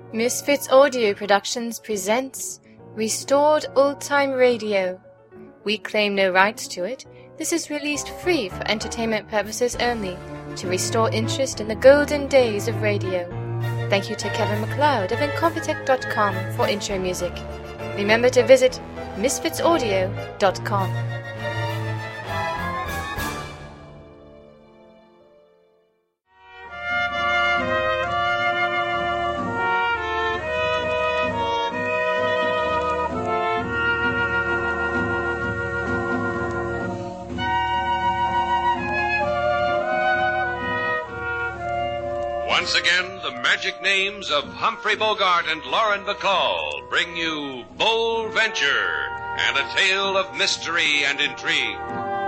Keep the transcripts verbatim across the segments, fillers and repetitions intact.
Misfits Audio Productions presents Restored Old Time Radio. We claim no rights to it. This is released free for entertainment purposes only, to restore interest in the golden days of radio. Thank you to Kevin MacLeod of Incompetech dot com for intro music. Remember to visit misfits audio dot com. Once again, the magic names of Humphrey Bogart and Lauren Bacall bring you Bold Venture and a tale of mystery and intrigue.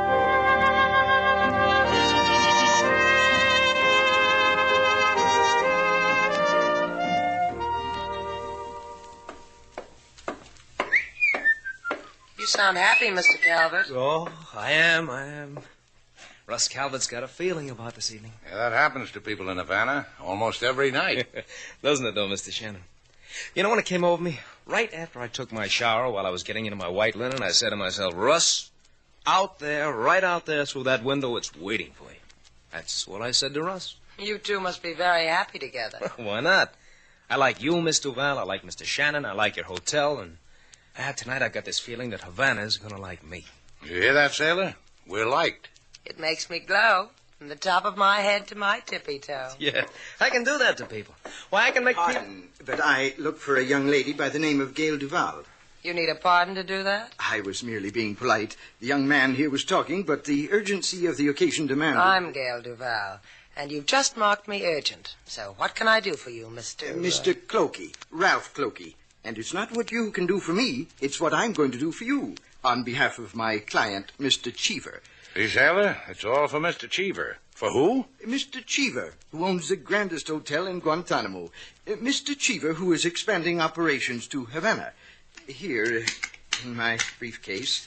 You sound happy, Mister Calvert. Oh, I am, I am. Russ Calvert's got a feeling about this evening. Yeah, that happens to people in Havana almost every night. Doesn't it, though, Mister Shannon? You know when it came over me? Right after I took my shower, while I was getting into my white linen, I said to myself, Russ, out there, right out there through that window, it's waiting for you. That's what I said to Russ. You two must be very happy together. Why not? I like you, Miss Duval. I like Mister Shannon. I like your hotel. And ah, tonight I've got this feeling that Havana's going to like me. You hear that, sailor? We're liked. It makes me glow from the top of my head to my tippy toe. Yeah, I can do that to people. Why, I can make people... Pardon, but I look for a young lady by the name of Gail Duval. You need a pardon to do that? I was merely being polite. The young man here was talking, but the urgency of the occasion demanded... I'm Gail Duval, and you've just marked me urgent. So what can I do for you, Mister... Uh, Mister Clokey, Ralph Clokey. And it's not what you can do for me, it's what I'm going to do for you, on behalf of my client, Mister Cheever. See, sailor, it's all for Mister Cheever. For who? Mister Cheever, who owns the grandest hotel in Guantanamo. Uh, Mister Cheever, who is expanding operations to Havana. Here, uh, in my briefcase.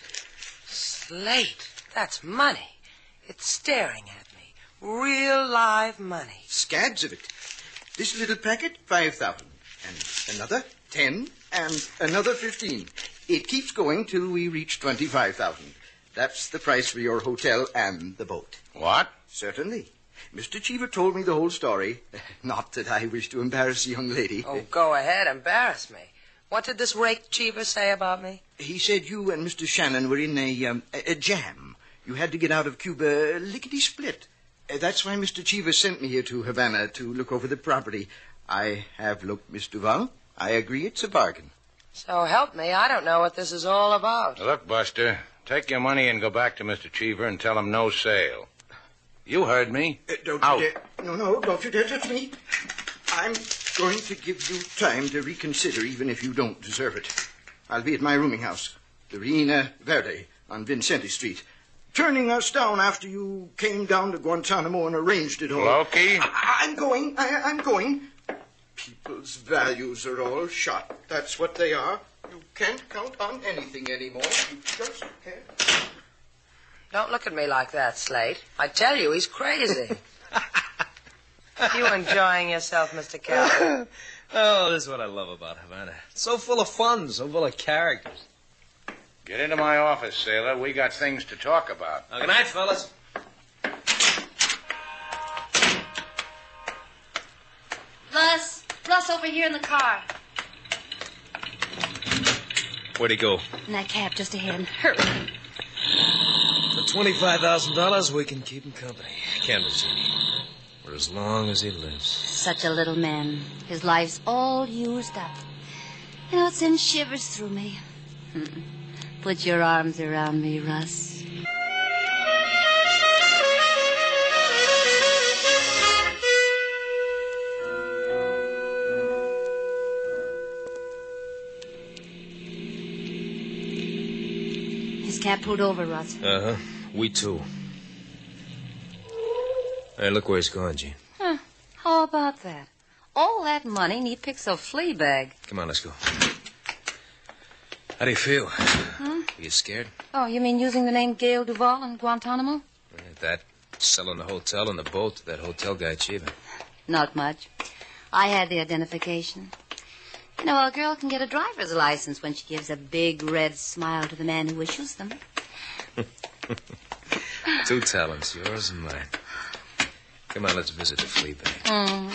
Slate, that's money. It's staring at me. Real live money. Scads of it. This little packet, five thousand. And another, ten. And another fifteen. It keeps going till we reach twenty-five thousand. That's the price for your hotel and the boat. What? Certainly. Mister Cheever told me the whole story. Not that I wish to embarrass the young lady. Oh, go ahead, embarrass me. What did this rake Cheever say about me? He said you and Mister Shannon were in a, um, a, a jam. You had to get out of Cuba lickety-split. Uh, that's why Mister Cheever sent me here to Havana to look over the property. I have looked, Miss Duval. I agree it's a bargain. So help me, I don't know what this is all about. Look, Buster, take your money and go back to Mister Cheever and tell him no sale. You heard me. Uh, don't Out. you dare. No, no, don't you dare touch me. I'm going to give you time to reconsider, even if you don't deserve it. I'll be at my rooming house, the Reina Verde, on Vincenti Street, turning us down after you came down to Guantanamo and arranged it all. Loki? I- I'm going. I- I'm going. People's values are all shot. That's what they are. You can't count on anything anymore. You just can't. Don't look at me like that, Slate. I tell you, he's crazy. You enjoying yourself, Mister Calvert? Oh, this is what I love about Havana. It's so full of fun, so full of characters. Get into my office, sailor. We got things to talk about. Well, good night, fellas. Russ, Russ, over here in the car. Where'd he go? In that cab just ahead. Hurry. For twenty-five thousand dollars, we can keep him company. Can't we, Jeannie? For as long as he lives. Such a little man. His life's all used up. You know, it sends shivers through me. Put your arms around me, Russ. His cab pulled over, Russ. Uh-huh. We too. Hey, look where he's going, Jean. Huh. How about that? All that money, and he picks a flea bag. Come on, let's go. How do you feel? Huh? Are you scared? Oh, you mean using the name Gail Duval in Guantanamo? That, selling the hotel and the boat to that hotel guy, Cheever. Not much. I had the identification. You know, a girl can get a driver's license when she gives a big red smile to the man who issues them. Two talents, yours and mine. Come on, let's visit the flea bag. Mm.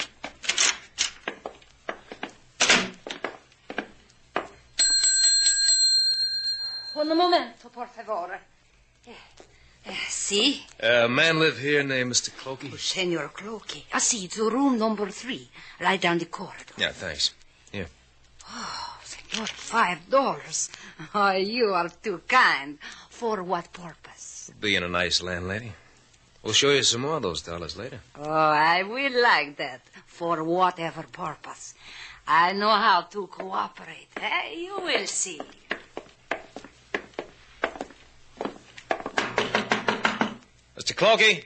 Un momento, por favor. Eh, eh, si? A uh, man live here named Mister Clokey? Oh, Senor Clokey. I see, it's room number three, right down the corridor. Yeah, thanks. Here. Oh, senor, five dollars. Oh, you are too kind. For what purpose? Being a nice landlady. We'll show you some more of those dollars later. Oh, I will like that. For whatever purpose. I know how to cooperate. Eh? You will see. Mister Clokey?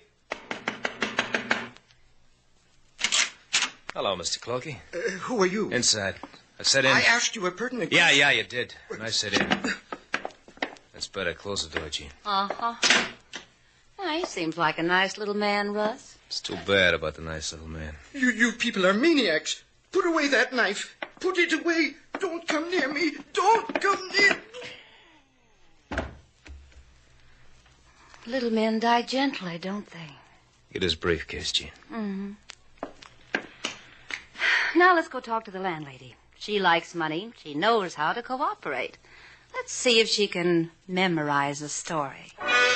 Hello, Mister Clokey. Uh, who are you? Inside. I said in. I asked you a pertinent Yeah, question. yeah, you did. And I said in. That's better. Close the door, Gene. Uh-huh. Oh, he seems like a nice little man, Russ. It's too bad about the nice little man. You, you people are maniacs. Put away that knife. Put it away. Don't come near me. Don't come near me. Little men die gently, don't they? Get his briefcase, Gene. Mm-hmm. Now let's go talk to the landlady. She likes money. She knows how to cooperate. Let's see if she can memorize a story.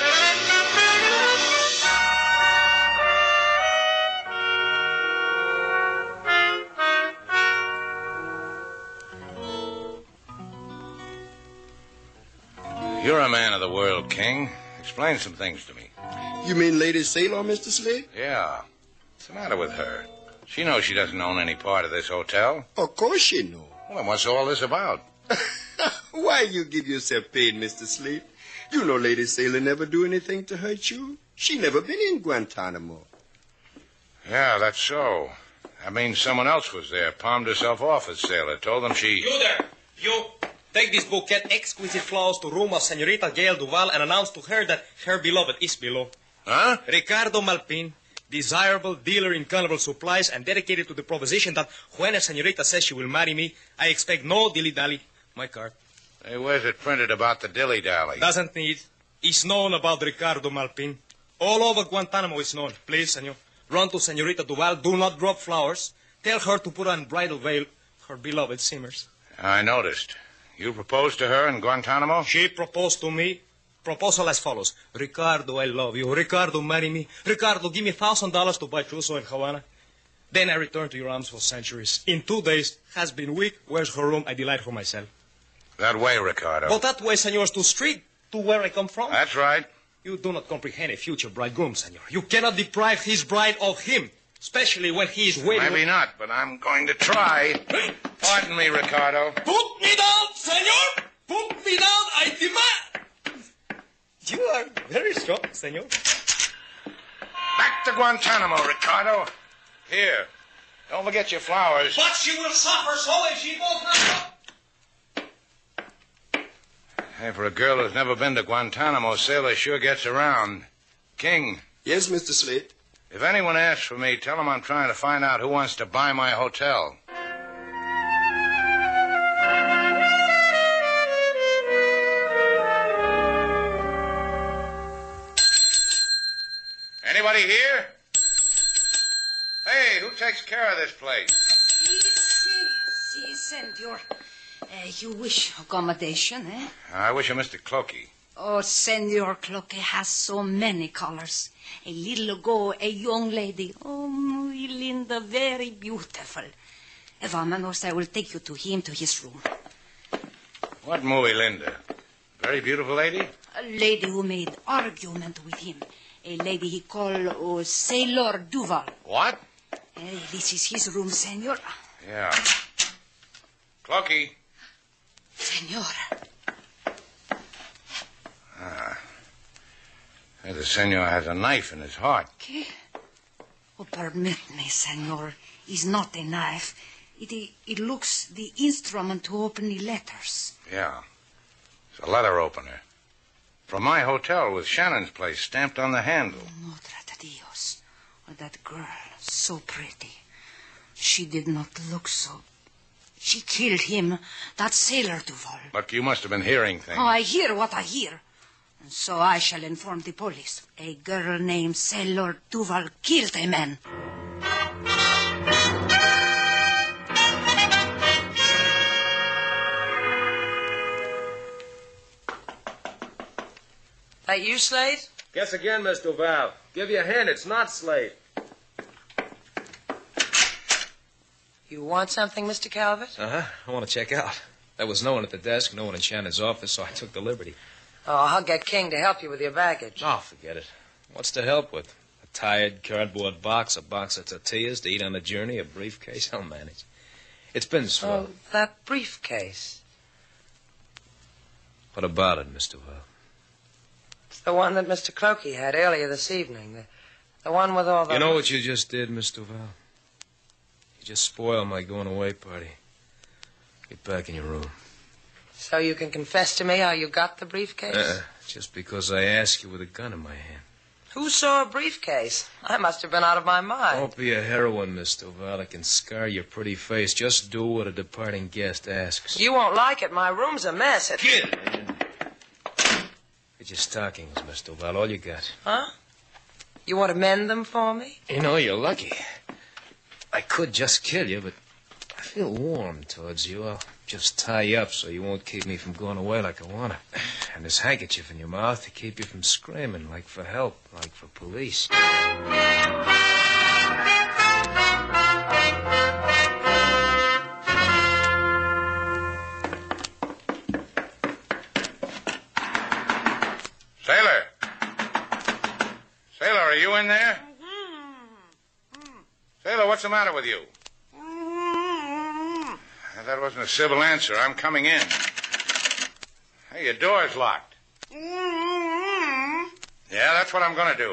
You're a man of the world, King. Explain some things to me. You mean Lady Sailor, Mister Slade? Yeah. What's the matter with her? She knows she doesn't own any part of this hotel. Of course she knows. Well, then what's all this about? Why you give yourself pain, Mister Slade? You know Lady Sailor never do anything to hurt you. She never been in Guantanamo. Yeah, that's so. That means someone else was there, palmed herself off at Sailor, told them she... You there! You! Take this bouquet exquisite flowers to room of Senorita Gail Duval and announce to her that her beloved is below. Huh? Ricardo Malpin, desirable dealer in carnival supplies and dedicated to the proposition that when a senorita says she will marry me, I expect no dilly-dally. My card. Hey, where's it printed about the dilly-dally? Doesn't need. It's known about Ricardo Malpin. All over Guantanamo is known. Please, senor. Run to Senorita Duval. Do not drop flowers. Tell her to put on bridal veil. Her beloved simmers. I noticed. You proposed to her in Guantanamo? She proposed to me. Proposal as follows. Ricardo, I love you. Ricardo, marry me. Ricardo, give me a thousand dollars to buy trousseau in Havana. Then I return to your arms for centuries. In two days, has been weak. Where's her room? I delight for myself. That way, Ricardo. But that way, senors, to street, to where I come from. That's right. You do not comprehend a future bridegroom, senor. You cannot deprive his bride of him, especially when he is waiting. Maybe not, but I'm going to try. Pardon me, Ricardo. Put me down, senor! Put me down, I demand! You are very strong, senor. Back to Guantanamo, Ricardo. Here. Don't forget your flowers. But she will suffer so if she does not. Hey, for a girl who's never been to Guantanamo, Sailor sure gets around. King. Yes, Mister Slade. If anyone asks for me, tell them I'm trying to find out who wants to buy my hotel. Anybody here? Hey, who takes care of this place? Si, si, senor. Uh, you wish accommodation, eh? I wish a Mister Clokey. Oh, Senor Clokey has so many colors. A little ago, a young lady. Oh, muy linda, very beautiful. Vamanos, I will take you to him, to his room. What muy linda? Very beautiful lady? A lady who made argument with him. A lady he called uh, Sailor Duval. What? Uh, this is his room, senor. Yeah. Clokey. Senor. Ah. Hey, the senor has a knife in his heart. ¿Qué? Oh, permit me, senor. It's not a knife. It, it looks the instrument to open the letters. Yeah. It's a letter opener. From my hotel with Shannon's place stamped on the handle. Oh, Madre de Dios. Oh, that girl, so pretty. She did not look so... She killed him, that sailor Duval. But you must have been hearing things. Oh, I hear what I hear. And so I shall inform the police. A girl named Sailor Duval killed a man. That you, Slade? Guess again, Miss Duval. Give you a hint, it's not Slade. You want something, Mister Calvert? Uh-huh. I want to check out. There was no one at the desk, no one in Shannon's office, so I took the liberty. Oh, I'll get King to help you with your baggage. Oh, forget it. What's to help with? A tired cardboard box, a box of tortillas to eat on the journey, a briefcase? I'll manage. It's been swell. Oh, that briefcase. What about it, Miss Duval? It's the one that Mister Clokey had earlier this evening. The, the one with all the... You know what you just did, Miss Duval? You just spoiled my going-away party. Get back in your room. So you can confess to me how you got the briefcase? Uh-uh. Just because I asked you with a gun in my hand. Who saw a briefcase? I must have been out of my mind. Don't be a heroine, Miss Duval. It can scar your pretty face. Just do what a departing guest asks. You won't like it. My room's a mess. It... Kid! Get your stockings, Miss Duval. All you got. Huh? You want to mend them for me? You know, you're lucky. I could just kill you, but I feel warm towards you. I'll just tie you up so you won't keep me from going away like I want to. And this handkerchief in your mouth to keep you from screaming, like for help, like for police. Sailor! Sailor, are you in there? Sailor, what's the matter with you? That wasn't a civil answer. I'm coming in. Hey, your door's locked. Yeah, that's what I'm going to do.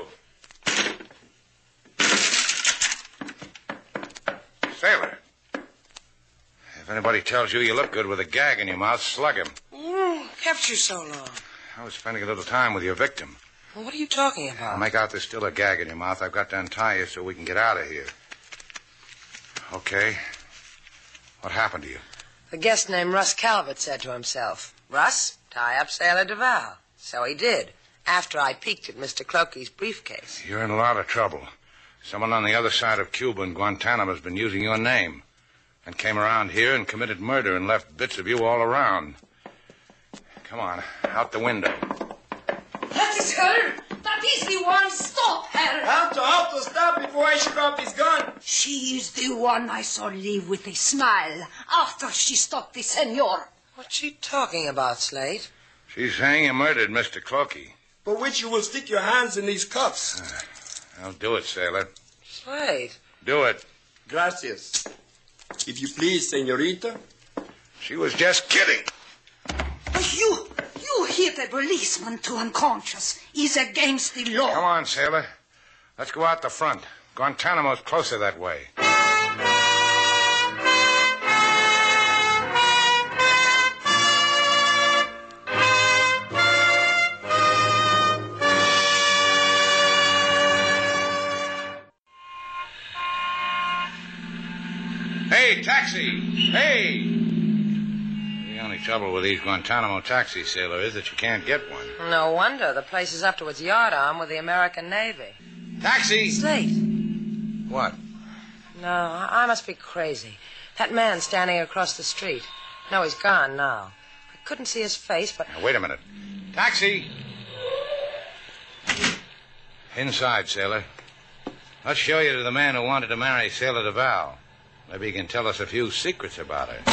Sailor, if anybody tells you you look good with a gag in your mouth, slug him. Mm, kept you so long. I was spending a little time with your victim. Well, what are you talking about? I'll make out there's still a gag in your mouth. I've got to untie you so we can get out of here. Okay. What happened to you? The guest named Russ Calvert said to himself, Russ, tie up Sailor Duval. So he did, after I peeked at Mister Clokey's briefcase. You're in a lot of trouble. Someone on the other side of Cuba in Guantanamo has been using your name and came around here and committed murder and left bits of you all around. Come on, out the window. That is her. That is the one. Stop her. Alto, Alto, stop before I shoot off this gun. She is the one I saw leave with a smile after she stopped the senor. What's she talking about, Slate? She's saying you murdered Mister Clokey. But which you will stick your hands in these cuffs. Uh, I'll do it, Sailor. Slate. Do it. Gracias. If you please, senorita. She was just kidding. But you, you hit a policeman to unconscious. Is against the law. Come on, Sailor. Let's go out the front. Guantanamo's closer that way. Hey, taxi! Hey! The only trouble with these Guantanamo taxis, Sailor, is that you can't get one. No wonder. The place is up to its yardarm with the American Navy. Taxi! Slate. What? No, I I must be crazy. That man standing across the street. No, he's gone now. I couldn't see his face, but... Now, wait a minute. Taxi! Inside, Sailor. Let's show you to the man who wanted to marry Sailor Duval. Maybe he can tell us a few secrets about her.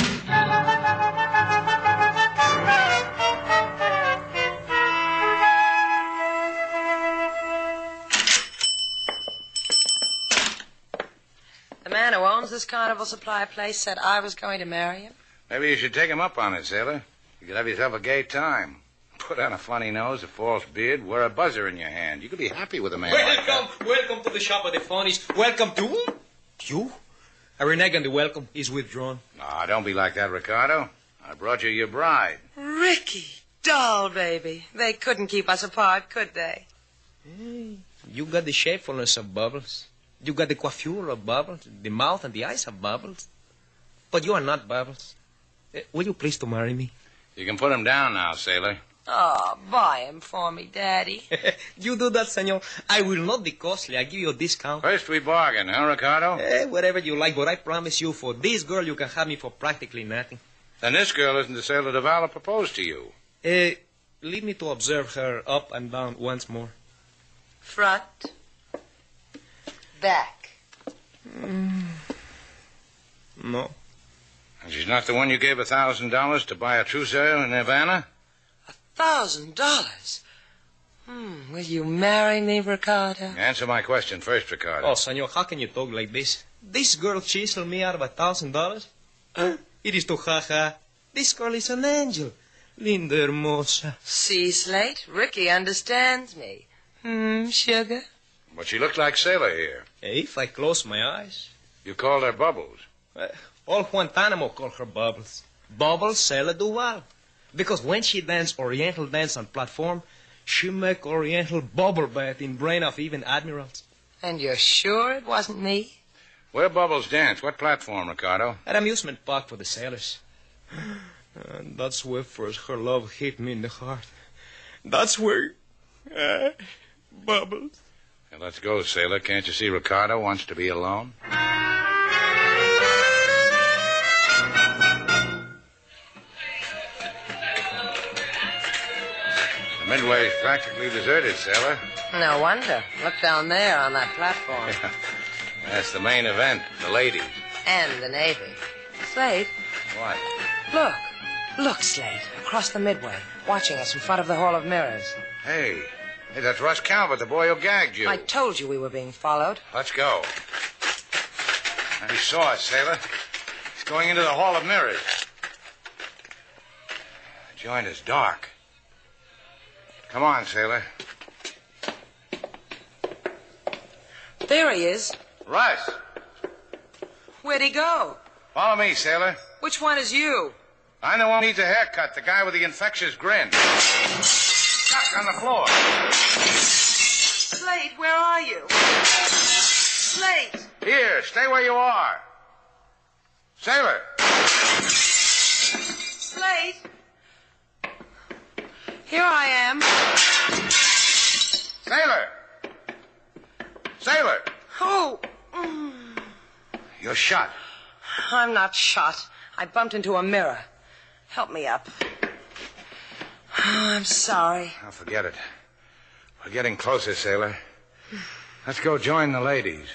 The man who owns this carnival supply place said I was going to marry him. Maybe you should take him up on it, Sailor. You could have yourself a gay time. Put on a funny nose, a false beard, wear a buzzer in your hand. You could be happy with a man like that. Welcome, welcome to the shop of the phonies. Welcome to... You? I renege on the welcome. He's withdrawn. Ah, don't be like that, Ricardo. I brought you your bride. Ricky, doll baby. They couldn't keep us apart, could they? Hey, you got the shapefulness of Bubbles. You got the coiffure of Bubbles, the mouth and the eyes of Bubbles. But you are not Bubbles. Uh, will you please to marry me? You can put him down now, sailor. Oh, buy him for me, Daddy. You do that, senor. I will not be costly. I give you a discount. First we bargain, huh, Ricardo? Eh, whatever you like, but I promise you, for this girl, you can have me for practically nothing. Then this girl isn't the sailor Duval proposed to you. Uh, leave me to observe her up and down once more. Front. Back. Mm. No. And she's not the one you gave a thousand dollars to buy a trousseau in Havana? Thousand dollars? Hmm, will you marry me, Ricardo? Answer my question first, Ricardo. Oh, senor, how can you talk like this? This girl chiseled me out of a thousand dollars? It is to ha-ha. This girl is an angel. Linda hermosa. See, Slate, Ricky understands me. Hmm, sugar? But she looked like sailor here. Hey, if I close my eyes. You called her Bubbles. Uh, all Guantanamo call her Bubbles. Bubbles Sailor Duval. Because when she dance Oriental dance on platform, she make Oriental bubble bath in brain of even admirals. And you're sure it wasn't me? Where Bubbles dance? What platform, Ricardo? At amusement park for the sailors. And that's where first her love hit me in the heart. That's where... Uh, Bubbles. Hey, let's go, sailor. Can't you see Ricardo wants to be alone? The Midway's practically deserted, sailor. No wonder. Look down there on that platform. That's the main event, the ladies. And the Navy. Slate. What? Look. Look, Slate. Across the Midway. Watching us in front of the Hall of Mirrors. Hey. Hey, that's Russ Calvert, the boy who gagged you. I told you we were being followed. Let's go. He saw us, sailor. He's going into the Hall of Mirrors. The joint is dark. Come on, sailor. There he is. Russ. Where'd he go? Follow me, sailor. Which one is you? I'm the one who needs a haircut, the guy with the infectious grin. Stuck on the floor. Slate, where are you? Slate! Here, stay where you are. Sailor. Slate! Here I am. Sailor. Sailor. Oh. You're shot. I'm not shot. I bumped into a mirror. Help me up. Oh, I'm sorry. I'll forget it. We're getting closer, sailor. Let's go join the ladies.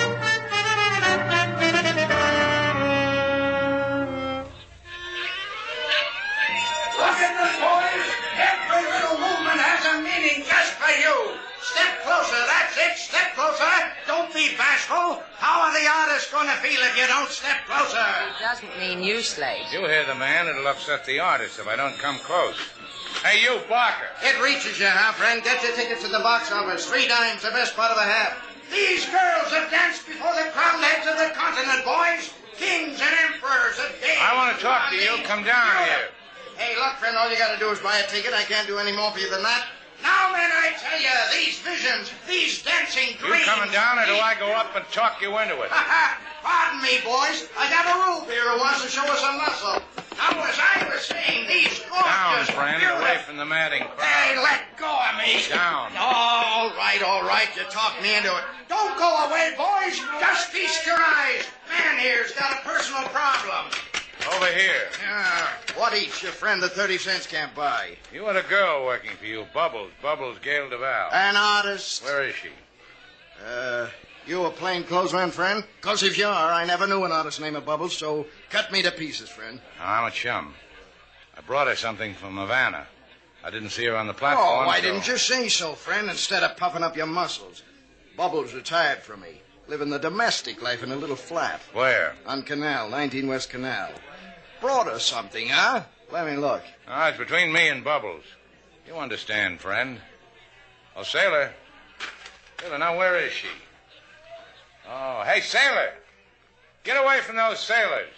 Look at this, boys. Every little movement has a meaning just for you. Step closer, that's it. Step closer. Don't be bashful. How are the artists going to feel if you don't step closer? It doesn't mean you, Slate. You hear the man. It'll upset the artist if I don't come close. Hey, you, Barker. It reaches you, huh, friend? Get your tickets to the box office. Three dimes, the best part of a hat. These girls have danced before the crowned heads of the continent, boys. Kings and emperors of days. I want to talk to you. Come down here. Hey, look, friend, all you got to do is buy a ticket. I can't do any more for you than that. Now, men, I tell you, these visions, these dancing dreams... You coming down, or do I go up and talk you into it? Pardon me, boys. I got a rube here who wants to show us some muscle. Now, as I was saying, these gorgeous... Down, friend, beautiful... away from the madding crowd. Hey, let go of me. Down. All right, all right. You talked me into it. Don't go away, boys. Just feast your eyes. Man here's got a personal problem. Over here. Yeah, what eats your friend the thirty cents can't buy? You had a girl working for you, Bubbles. Bubbles Gail Duval. An artist. Where is she? Uh, you a plain clothesman, friend? Because if you are, I never knew an artist named Bubbles, so cut me to pieces, friend. I'm a chum. I brought her something from Havana. I didn't see her on the platform. Oh, why so... didn't you say so, friend, instead of puffing up your muscles? Bubbles retired from me, living the domestic life in a little flat. Where? On Canal, nineteen West Canal. Brought her something, huh? Let me look. Ah, it's between me and Bubbles. You understand, friend. Oh, Sailor. Sailor, now where is she? Oh, hey, Sailor. Get away from those sailors.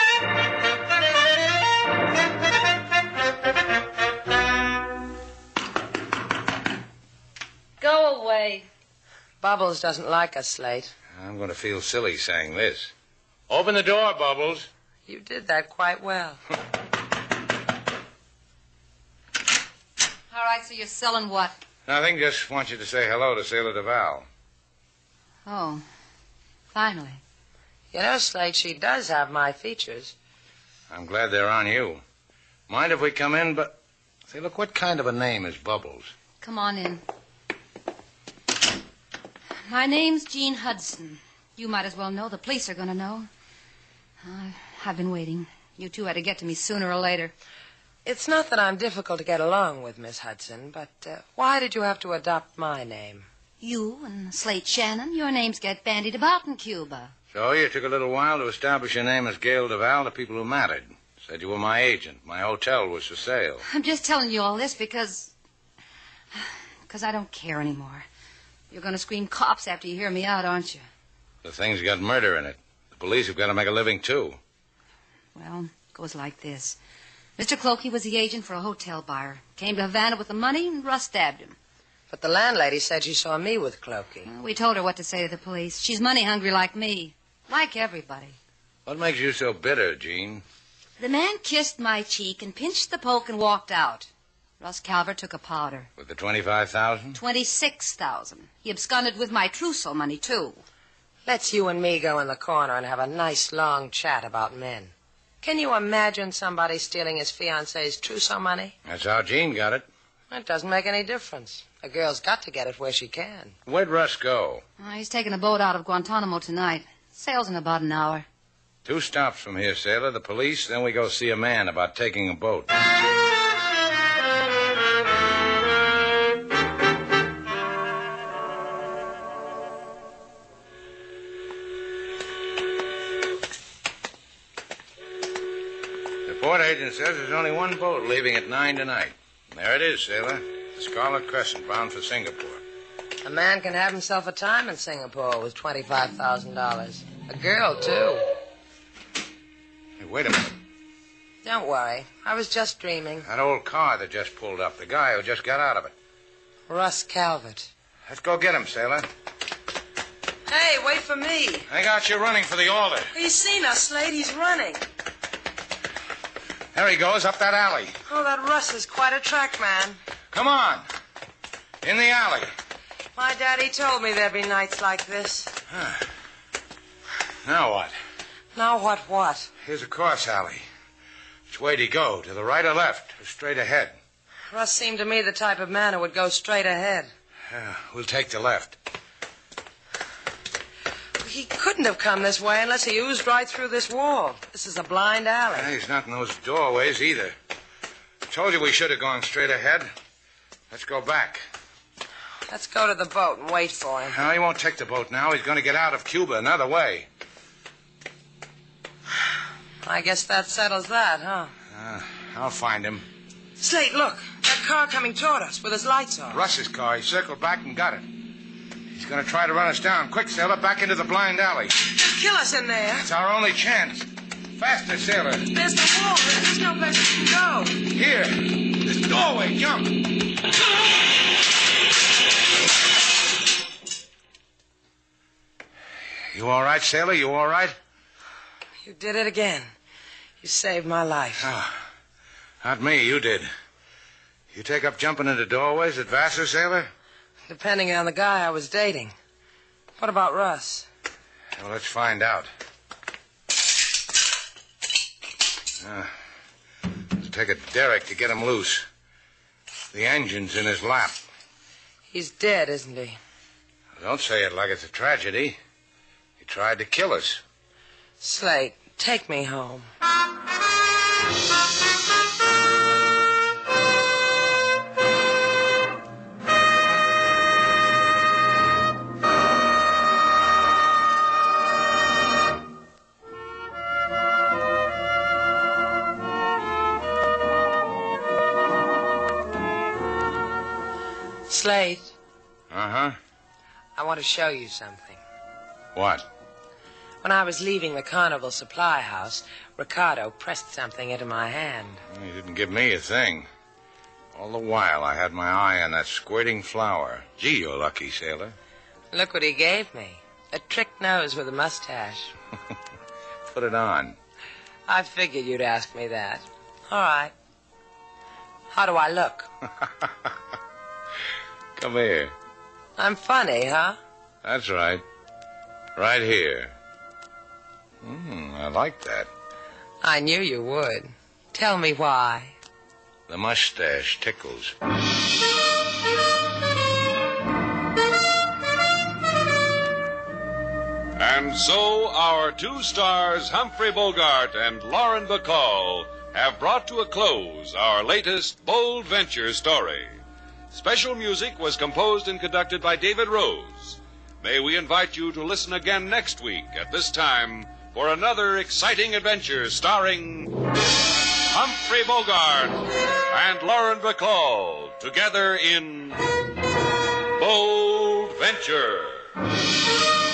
Go away. Bubbles doesn't like us, Slate. I'm going to feel silly saying this. Open the door, Bubbles. You did that quite well. All right, so you're selling what? Nothing, just want you to say hello to Sailor DeVal. Oh, finally. You know, Slate, she does have my features. I'm glad they're on you. Mind if we come in, but... Say, look, what kind of a name is Bubbles? Come on in. My name's Jean Hudson. You might as well know. The police are going to know. Uh, I've been waiting. You two had to get to me sooner or later. It's not that I'm difficult to get along with, Miss Hudson, but uh, why did you have to adopt my name? You and Slate Shannon, your names get bandied about in Cuba. So you took a little while to establish your name as Gail DeVal to people who mattered. Said you were my agent. My hotel was for sale. I'm just telling you all this because... because I don't care anymore. You're going to scream cops after you hear me out, aren't you? The thing's got murder in it. The police have got to make a living, too. Well, it goes like this. Mister Clokey was the agent for a hotel buyer. Came to Havana with the money, and Russ stabbed him. But the landlady said she saw me with Clokey. Well, we told her what to say to the police. She's money-hungry like me. Like everybody. What makes you so bitter, Jean? The man kissed my cheek and pinched the poke and walked out. Russ Calvert took a powder. With the twenty-five thousand? Twenty-six thousand. He absconded with my trousseau money, too. Let's you and me go in the corner and have a nice long chat about men. Can you imagine somebody stealing his fiancée's trousseau money? That's how Jean got it. It doesn't make any difference. A girl's got to get it where she can. Where'd Russ go? Oh, he's taking a boat out of Guantanamo tonight. Sails in about an hour. Two stops from here, sailor. The police, then we go see a man about taking a boat. The port agent says there's only one boat leaving at nine tonight. There it is, sailor. The Scarlet Crescent, bound for Singapore. A man can have himself a time in Singapore with twenty-five thousand dollars. A girl, too. Hey, wait a minute. Don't worry. I was just dreaming. That old car that just pulled up. The guy who just got out of it. Russ Calvert. Let's go get him, sailor. Hey, wait for me. I got you running for the altar. He's seen us, Slade. He's running. There he goes, up that alley. Oh, that Russ is quite a track man. Come on. In the alley. My daddy told me there'd be nights like this. Huh. Now what? Now what what? Here's a cross alley. Which way'd he go? To the right or left? Or straight ahead? Russ seemed to me the type of man who would go straight ahead. Yeah, we'll take the left. He couldn't have come this way unless he oozed right through this wall. This is a blind alley. Yeah, he's not in those doorways either. I told you we should have gone straight ahead. Let's go back. Let's go to the boat and wait for him. No, he won't take the boat now. He's going to get out of Cuba another way. I guess that settles that, huh? Uh, I'll find him. Slate, look. That car coming toward us with his lights on. Russ's car. He circled back and got it. He's going to try to run us down. Quick, sailor, back into the blind alley. Just kill us in there. It's our only chance. Faster, sailor. There's the wall. There's no place we can go. Here. This doorway. Jump. You all right, sailor? You all right? You did it again. You saved my life. Oh, not me. You did. You take up jumping into doorways at Vassar, sailor? Depending on the guy I was dating. What about Russ? Well, let's find out. Uh, it'll take a derrick to get him loose. The engine's in his lap. He's dead, isn't he? Don't say it like it's a tragedy. He tried to kill us. Slate, take me home. Slate. Uh-huh. I want to show you something. What? When I was leaving the Carnival Supply House, Ricardo pressed something into my hand. He didn't give me a thing. All the while, I had my eye on that squirting flower. Gee, you're lucky, sailor. Look what he gave me. A trick nose with a mustache. Put it on. I figured you'd ask me that. All right. How do I look? Come here. I'm funny, huh? That's right. Right here. Hmm, I like that. I knew you would. Tell me why. The mustache tickles. And so our two stars, Humphrey Bogart and Lauren Bacall, have brought to a close our latest Bold Venture story. Special music was composed and conducted by David Rose. May we invite you to listen again next week at this time for another exciting adventure starring Humphrey Bogart and Lauren Bacall together in Bold Venture.